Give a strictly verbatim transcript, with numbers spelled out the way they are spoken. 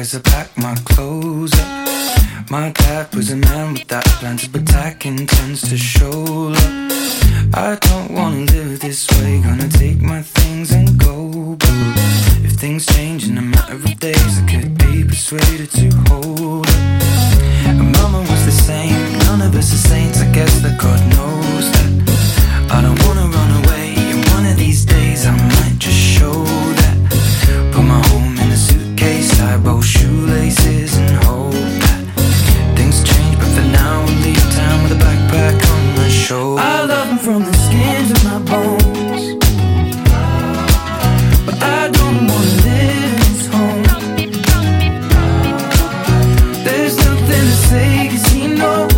as I pack my clothes up. My dad was a man without plans of attack, intends to show up. I don't wanna live this way, gonna take my things and go. But if things change in a matter of days, I could be persuaded to hold up. And mama was the same, none of us are saints, I guess that God knows that. I don't wanna run away, and one of these days I might just show that. Put my home in a suitcase, tie both shoelaces and hope that things change, but for now I'll leave town with a backpack on my shoulder. I love him from the skin to my bones, but I don't wanna live in his home. There's nothing to say, cause he knows